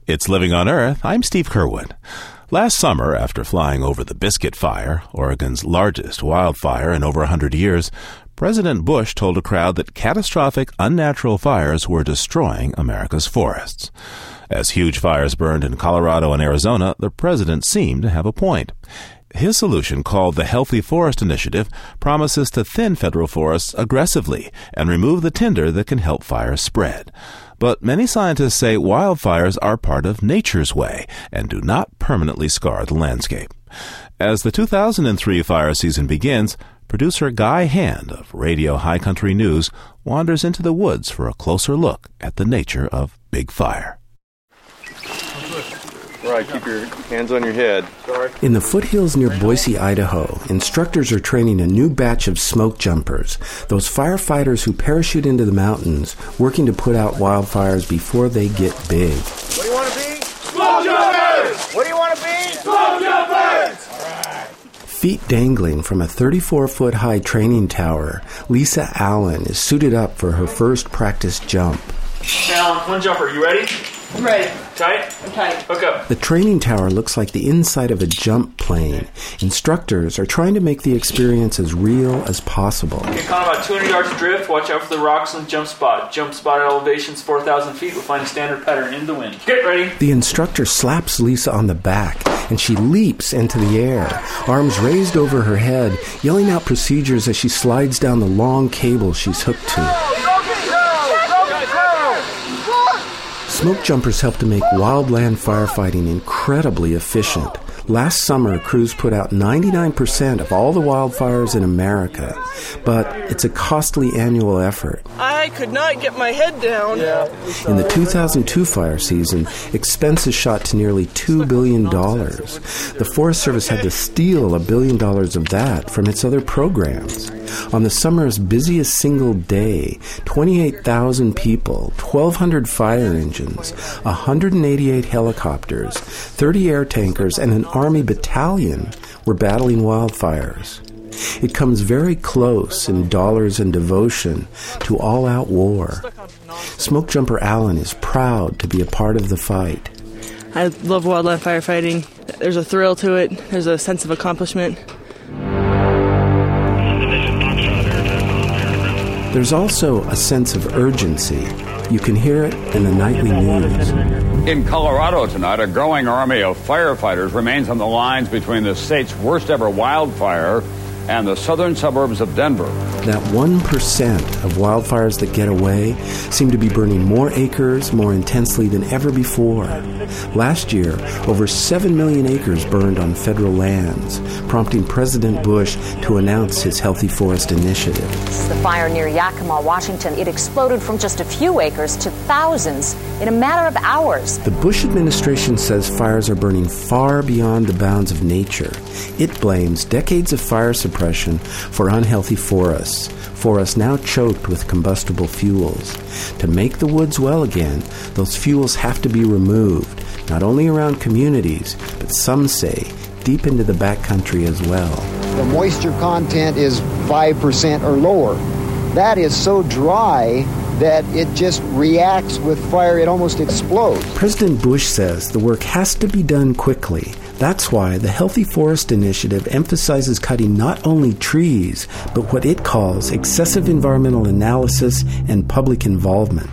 It's Living on Earth. I'm Steve Curwood. Last summer, after flying over the Biscuit Fire, Oregon's largest wildfire in over 100 years, President Bush told a crowd that catastrophic, unnatural fires were destroying America's forests. As huge fires burned in Colorado and Arizona, the president seemed to have a point. His solution, called the Healthy Forest Initiative, promises to thin federal forests aggressively and remove the tinder that can help fires spread. But many scientists say wildfires are part of nature's way and do not permanently scar the landscape. As the 2003 fire season begins, producer Guy Hand of Radio High Country News wanders into the woods for a closer look at the nature of big fire. All right, keep your hands on your head. Sorry. In the foothills near Boise, Idaho, instructors are training a new batch of smoke jumpers, those firefighters who parachute into the mountains, working to put out wildfires before they get big. What do you want to be? Smoke jumpers! What do you want to be? Smoke jumpers! All right. Feet dangling from a 34-foot-high training tower, Lisa Allen is suited up for her first practice jump. Allen, one jumper. You ready? I'm ready. Tight? I'm tight. Hook up. The training tower looks like the inside of a jump plane. Instructors are trying to make the experience as real as possible. Okay, count about 200 yards adrift. Watch out for the rocks on the jump spot. Jump spot at elevations 4,000 feet. We'll find a standard pattern in the wind. Get ready. The instructor slaps Lisa on the back, and she leaps into the air, arms raised over her head, yelling out procedures as she slides down the long cable she's hooked to. Smoke jumpers help to make wildland firefighting incredibly efficient. Last summer, crews put out 99% of all the wildfires in America, but it's a costly annual effort. I could not get my head down. In the 2002 fire season, expenses shot to nearly $2 billion. The Forest Service had to steal $1 billion of that from its other programs. On the summer's busiest single day, 28,000 people, 1,200 fire engines, 188 helicopters, 30 air tankers, and an Army battalion were battling wildfires. It comes very close in dollars and devotion to all-out war. Smoke Jumper Allen is proud to be a part of the fight. I love wildland firefighting. There's a thrill to it. There's a sense of accomplishment. There's also a sense of urgency. You can hear it in the nightly news. In Colorado tonight, a growing army of firefighters remains on the lines between the state's worst ever wildfire and the southern suburbs of Denver. That 1% of wildfires that get away seem to be burning more acres more intensely than ever before. Last year, over 7 million acres burned on federal lands, prompting President Bush to announce his Healthy Forest Initiative. The fire near Yakima, Washington, it exploded from just a few acres to thousands in a matter of hours. The Bush administration says fires are burning far beyond the bounds of nature. It blames decades of fire suppression for unhealthy forests now choked with combustible fuels. To make the woods well again, those fuels have to be removed, not only around communities, but some say deep into the backcountry as well. The moisture content is 5% or lower. That is so dry that it just reacts with fire. It almost explodes. President Bush says the work has to be done quickly. That's why the Healthy Forest Initiative emphasizes cutting not only trees, but what it calls excessive environmental analysis and public involvement.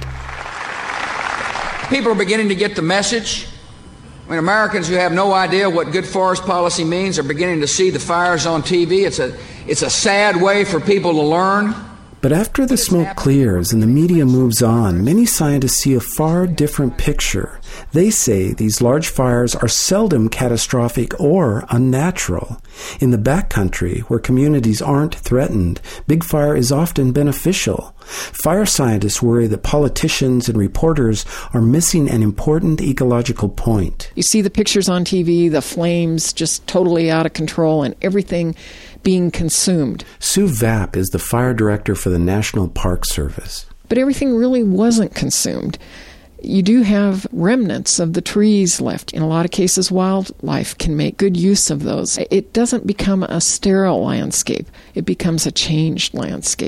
People are beginning to get the message. I mean, Americans who have no idea what good forest policy means are beginning to see the fires on TV. It's a sad way for people to learn. But after the smoke clears and the media moves on, many scientists see a far different picture. They say these large fires are seldom catastrophic or unnatural. In the backcountry, where communities aren't threatened, big fire is often beneficial. Fire scientists worry that politicians and reporters are missing an important ecological point. You see the pictures on TV, the flames just totally out of control and everything being consumed. Sue Vapp is the fire director for the National Park Service. But everything really wasn't consumed. You do have remnants of the trees left. In a lot of cases, wildlife can make good use of those. It doesn't become a sterile landscape. It becomes a changed landscape.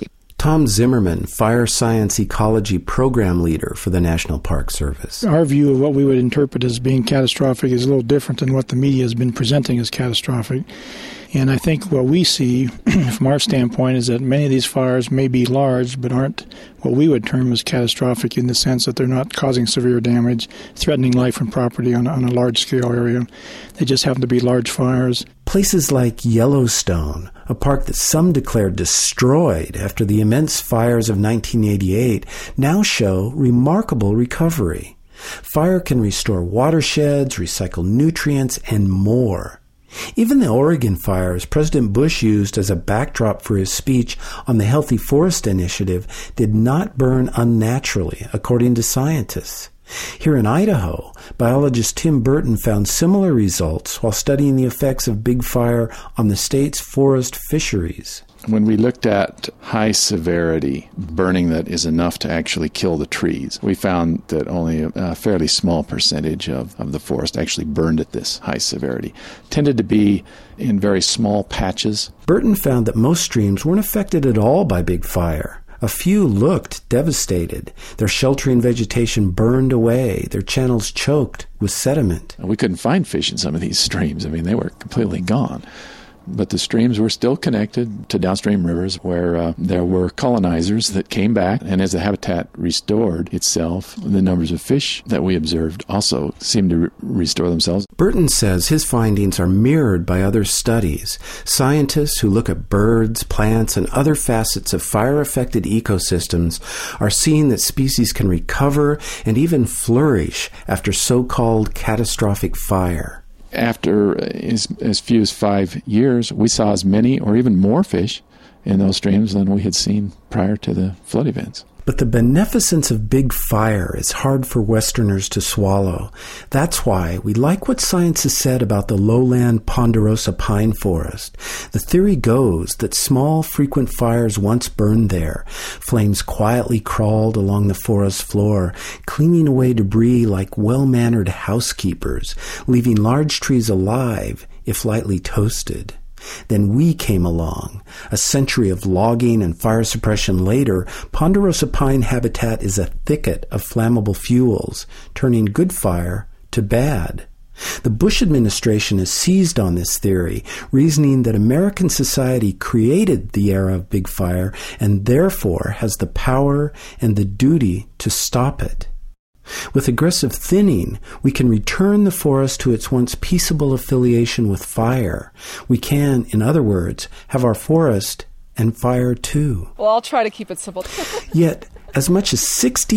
Tom Zimmerman, Fire Science Ecology Program Leader for the National Park Service. Our view of what we would interpret as being catastrophic is a little different than what the media has been presenting as catastrophic. And I think what we see from our standpoint is that many of these fires may be large but aren't what we would term as catastrophic in the sense that they're not causing severe damage, threatening life and property on a large-scale area. They just happen to be large fires. Places like Yellowstone, a park that some declared destroyed after the immense fires of 1988, now show remarkable recovery. Fire can restore watersheds, recycle nutrients, and more. Even the Oregon fires President Bush used as a backdrop for his speech on the Healthy Forest Initiative did not burn unnaturally, according to scientists. Here in Idaho, biologist Tim Burton found similar results while studying the effects of big fire on the state's forest fisheries. When we looked at high severity burning that is enough to actually kill the trees, we found that only a fairly small percentage of the forest actually burned at this high severity. Tended to be in very small patches. Burton found that most streams weren't affected at all by big fire. A few looked devastated. Their sheltering vegetation burned away, their channels choked with sediment. We couldn't find fish in some of these streams. I mean, they were completely gone. But the streams were still connected to downstream rivers where there were colonizers that came back, and as the habitat restored itself, the numbers of fish that we observed also seemed to restore themselves. Burton says his findings are mirrored by other studies. Scientists who look at birds, plants, and other facets of fire-affected ecosystems are seeing that species can recover and even flourish after so-called catastrophic fire. After as few as 5 years, we saw as many or even more fish in those streams than we had seen prior to the flood events. But the beneficence of big fire is hard for Westerners to swallow. That's why we like what science has said about the lowland ponderosa pine forest. The theory goes that small, frequent fires once burned there. Flames quietly crawled along the forest floor, cleaning away debris like well-mannered housekeepers, leaving large trees alive if lightly toasted. Then we came along. A century of logging and fire suppression later, ponderosa pine habitat is a thicket of flammable fuels, turning good fire to bad. The Bush administration has seized on this theory, reasoning that American society created the era of big fire and therefore has the power and the duty to stop it. With aggressive thinning, we can return the forest to its once peaceable affiliation with fire. We can, in other words, have our forest and fire too. Well, I'll try to keep it simple. Yet, as much as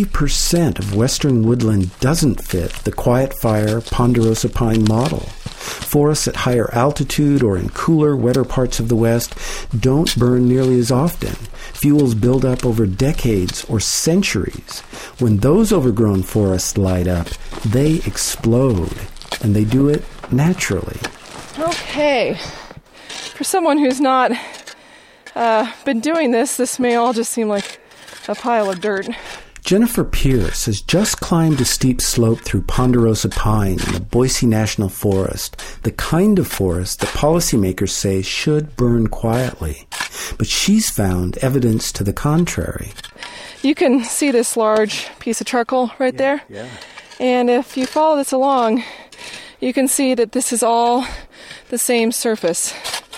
60% of western woodland doesn't fit the quiet fire ponderosa pine model. Forests at higher altitude or in cooler, wetter parts of the West don't burn nearly as often. Fuels build up over decades or centuries. When those overgrown forests light up, they explode, and they do it naturally. Okay. For someone who's not been doing this may all just seem like a pile of dirt. Jennifer Pierce has just climbed a steep slope through ponderosa pine in the Boise National Forest, the kind of forest that policymakers say should burn quietly. But she's found evidence to the contrary. You can see this large piece of charcoal right there. Yeah. And if you follow this along, you can see that this is all the same surface.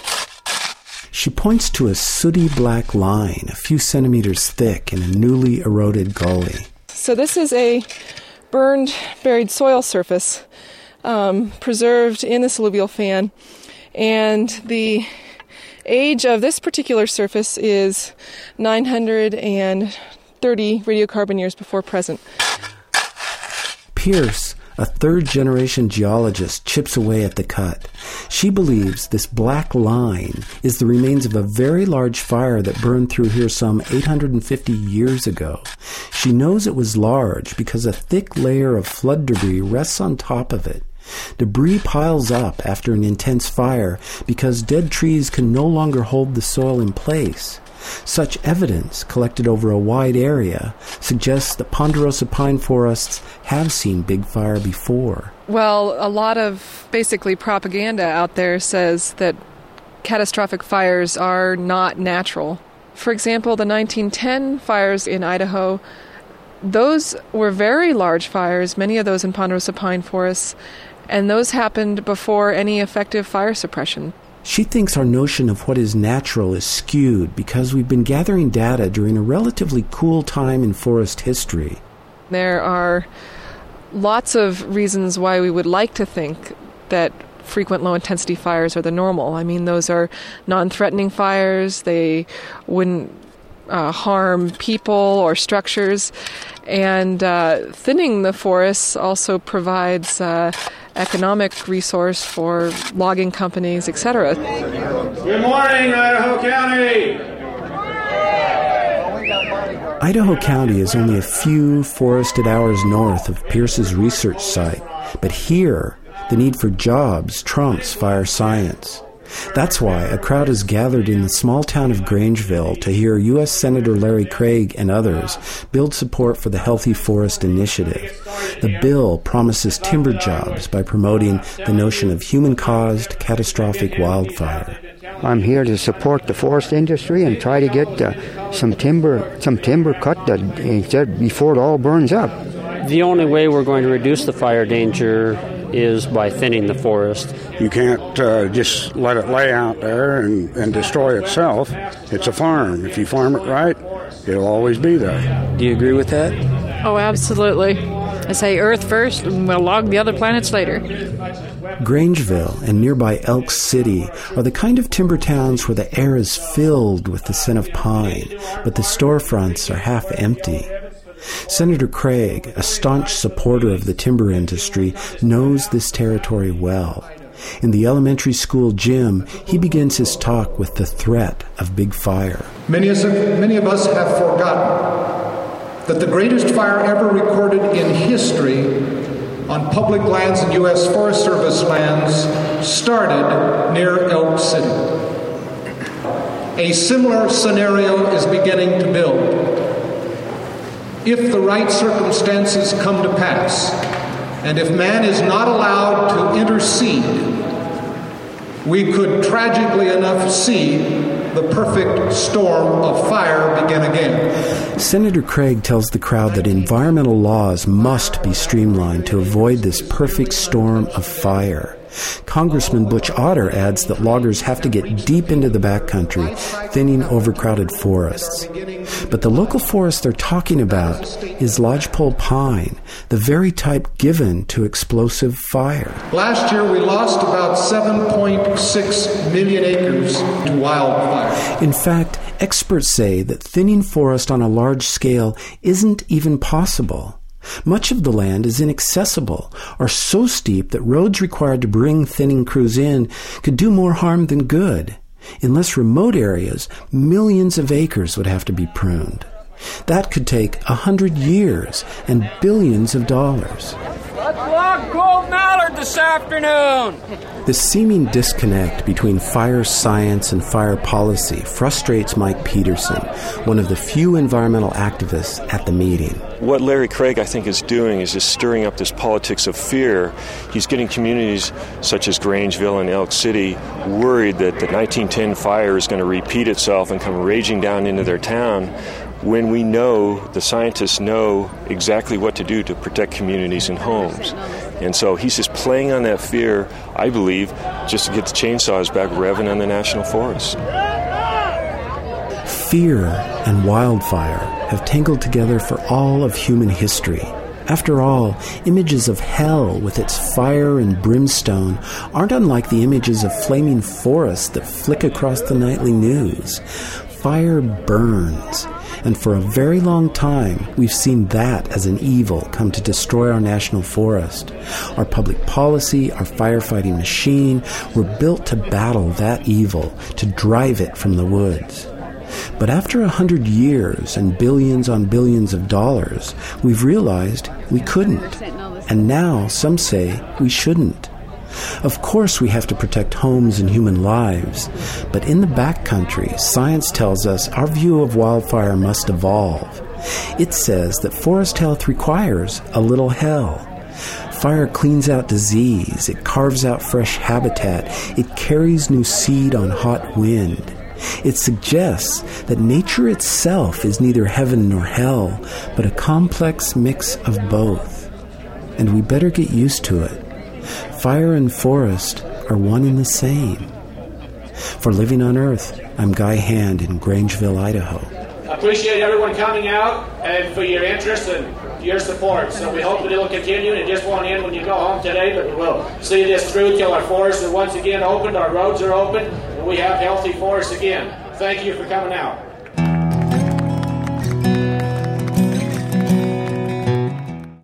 She points to a sooty black line a few centimeters thick in a newly eroded gully. So this is a burned, buried soil surface preserved in this alluvial fan. And the age of this particular surface is 930 radiocarbon years before present. Pierce, a third-generation geologist, chips away at the cut. She believes this black line is the remains of a very large fire that burned through here some 850 years ago. She knows it was large because a thick layer of flood debris rests on top of it. Debris piles up after an intense fire because dead trees can no longer hold the soil in place. Such evidence, collected over a wide area, suggests that ponderosa pine forests have seen big fire before. Well, a lot of basically propaganda out there says that catastrophic fires are not natural For example, the 1910 fires in Idaho, those were very large fires, many of those in ponderosa pine forests, and those happened before any effective fire suppression. She thinks our notion of what is natural is skewed because we've been gathering data during a relatively cool time in forest history. There are lots of reasons why we would like to think that frequent low-intensity fires are the normal. I mean, those are non-threatening fires. They wouldn't harm people or structures. And thinning the forests also provides economic resource for logging companies, etc. Good morning, Idaho County! Idaho County is only a few forested hours north of Pierce's research site, but here, the need for jobs trumps fire science. That's why a crowd is gathered in the small town of Grangeville to hear U.S. Senator Larry Craig and others build support for the Healthy Forest Initiative. The bill promises timber jobs by promoting the notion of human-caused catastrophic wildfire. I'm here to support the forest industry and try to get some timber cut before it all burns up. The only way we're going to reduce the fire danger is by thinning the forest. You can't just let it lay out there and destroy itself. It's a farm. If you farm it right, it'll always be there. Do you agree with that? Oh, absolutely. I say Earth first, and we'll log the other planets later. Grangeville and nearby Elk City are the kind of timber towns where the air is filled with the scent of pine, but the storefronts are half empty. Senator Craig, a staunch supporter of the timber industry, knows this territory well. In the elementary school gym, he begins his talk with the threat of big fire. Many of us have forgotten that the greatest fire ever recorded in history on public lands and U.S. Forest Service lands started near Elk City. A similar scenario is beginning to build. If the right circumstances come to pass, and if man is not allowed to intercede, we could tragically enough see the perfect storm of fire begin again. Senator Craig tells the crowd that environmental laws must be streamlined to avoid this perfect storm of fire. Congressman Butch Otter adds that loggers have to get deep into the backcountry, thinning overcrowded forests. But the local forest they're talking about is lodgepole pine, the very type given to explosive fire. Last year we lost about 7.6 million acres to wildfire. In fact, experts say that thinning forest on a large scale isn't even possible. Much of the land is inaccessible or so steep that roads required to bring thinning crews in could do more harm than good. In less remote areas, millions of acres would have to be pruned. That could take 100 years and billions of dollars. Let's log gold mallard this afternoon! The seeming disconnect between fire science and fire policy frustrates Mike Peterson, one of the few environmental activists at the meeting. What Larry Craig, I think, is doing is just stirring up this politics of fear. He's getting communities such as Grangeville and Elk City worried that the 1910 fire is going to repeat itself and come raging down into their town, when we know, the scientists know exactly what to do to protect communities and homes. And so he's just playing on that fear, I believe, just to get the chainsaws back revving on the national forest. Fear and wildfire have tangled together for all of human history. After all, images of hell with its fire and brimstone aren't unlike the images of flaming forests that flick across the nightly news. Fire burns. And for a very long time, we've seen that as an evil come to destroy our national forest. Our public policy, our firefighting machine were built to battle that evil, to drive it from the woods. But after 100 years and billions on billions of dollars, we've realized we couldn't. And now some say we shouldn't. Of course we have to protect homes and human lives, but in the backcountry, science tells us our view of wildfire must evolve. It says that forest health requires a little hell. Fire cleans out disease, it carves out fresh habitat, it carries new seed on hot wind. It suggests that nature itself is neither heaven nor hell, but a complex mix of both. And we better get used to it. Fire and forest are one and the same. For Living on Earth, I'm Guy Hand in Grangeville, Idaho. Appreciate everyone coming out and for your interest and your support. So we hope that it'll continue, and it just won't end when you go home today, but we'll see this through till our forests are once again opened, our roads are open, and we have healthy forests again. Thank you for coming out.